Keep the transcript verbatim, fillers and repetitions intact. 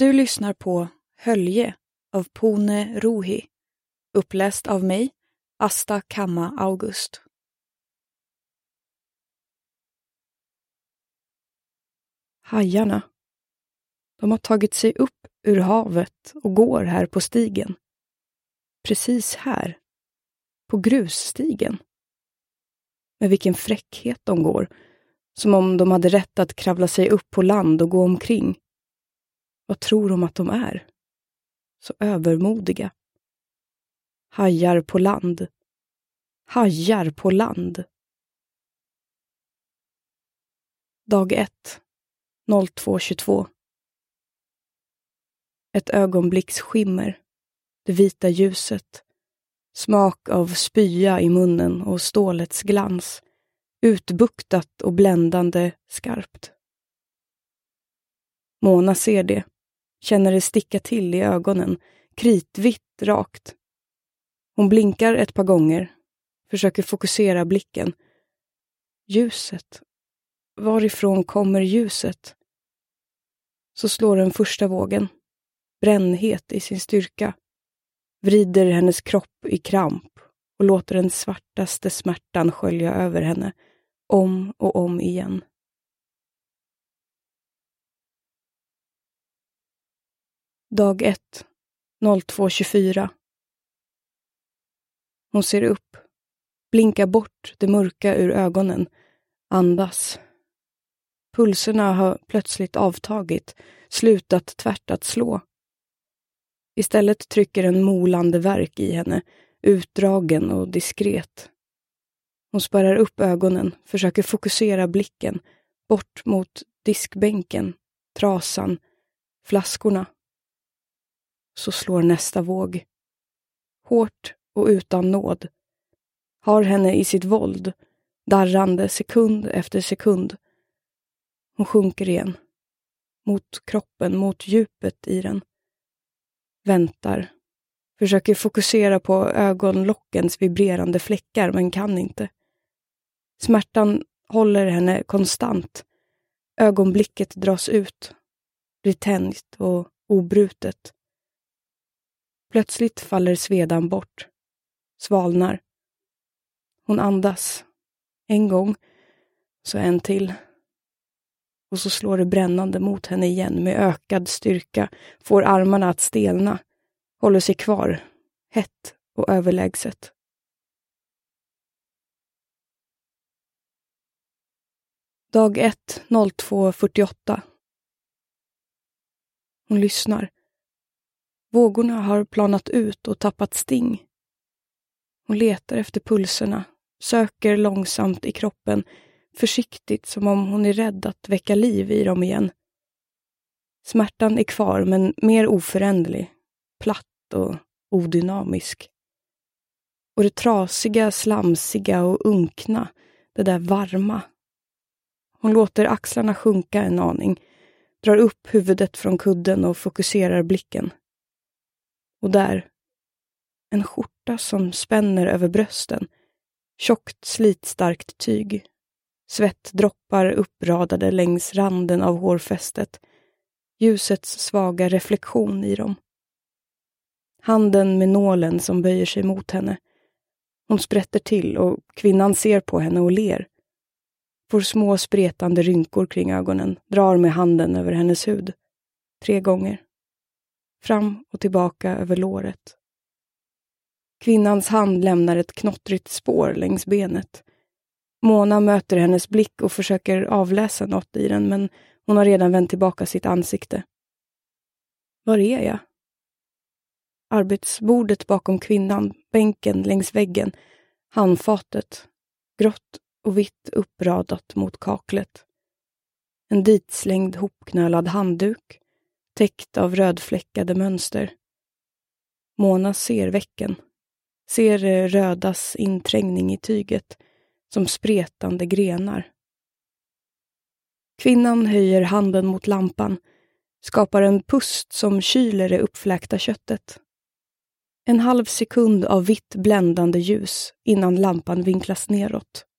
Du lyssnar på Hölje av Pone Rohi, uppläst av mig, Asta Kamma August. Hajarna. De har tagit sig upp ur havet och går här på stigen. Precis här. På grusstigen. Med vilken fräckhet de går. Som om de hade rätt att kravla sig upp på land och gå omkring. Vad tror de att de är? Så övermodiga. Hajar på land. Hajar på land. Dag ett. två tjugotvå. Ett ögonblicks skimmer. Det vita ljuset. Smak av spya i munnen och stålets glans. Utbuktat och bländande skarpt. Mona ser det. Känner det sticka till i ögonen. Kritvitt rakt. Hon blinkar ett par gånger. Försöker fokusera blicken. Ljuset. Varifrån kommer ljuset? Så slår den första vågen. Brännhet i sin styrka. Vrider hennes kropp i kramp. Och låter den svartaste smärtan skölja över henne. Om och om igen. Dag ett. två tjugofyra. Hon ser upp. Blinkar bort det mörka ur ögonen. Andas. Pulserna har plötsligt avtagit. Slutat tvärt att slå. Istället trycker en molande värk i henne. Utdragen och diskret. Hon spärrar upp ögonen. Försöker fokusera blicken. Bort mot diskbänken. Trasan. Flaskorna. Så slår nästa våg. Hårt och utan nåd. Har henne i sitt våld. Darrande sekund efter sekund. Hon sjunker igen. Mot kroppen, mot djupet i den. Väntar. Försöker fokusera på ögonlockens vibrerande fläckar men kan inte. Smärtan håller henne konstant. Ögonblicket dras ut. Blir tänjt och obrutet. Plötsligt faller svedan bort. Svalnar. Hon andas. En gång. Så en till. Och så slår det brännande mot henne igen med ökad styrka. Får armarna att stelna. Håller sig kvar. Hett och överlägset. Dag ett. två fyrtioåtta. Hon lyssnar. Vågorna har planat ut och tappat sting. Hon letar efter pulserna. Söker långsamt i kroppen. Försiktigt som om hon är rädd att väcka liv i dem igen. Smärtan är kvar men mer oföränderlig. Platt och odynamisk. Och det trasiga, slamsiga och unkna. Det där varma. Hon låter axlarna sjunka en aning. Drar upp huvudet från kudden och fokuserar blicken. Och där. En skjorta som spänner över brösten. Tjockt, slitstarkt tyg. Svettdroppar uppradade längs randen av hårfästet. Ljusets svaga reflektion i dem. Handen med nålen som böjer sig mot henne. Hon sprätter till och kvinnan ser på henne och ler. Får små spretande rynkor kring ögonen. Drar med handen över hennes hud. Tre gånger. Fram och tillbaka över låret. Kvinnans hand lämnar ett knottrigt spår längs benet. Mona möter hennes blick och försöker avläsa något i den, men hon har redan vänt tillbaka sitt ansikte. Var är jag? Arbetsbordet bakom kvinnan, bänken längs väggen, handfatet, grått och vitt uppradat mot kaklet. En ditslängd hopknölad handduk, täckt av rödfläckade mönster. Mona ser väcken, ser rödas inträngning i tyget, som spretande grenar. Kvinnan höjer handen mot lampan, skapar en pust som kyler det uppfläkta köttet. En halv sekund av vitt bländande ljus innan lampan vinklas neråt.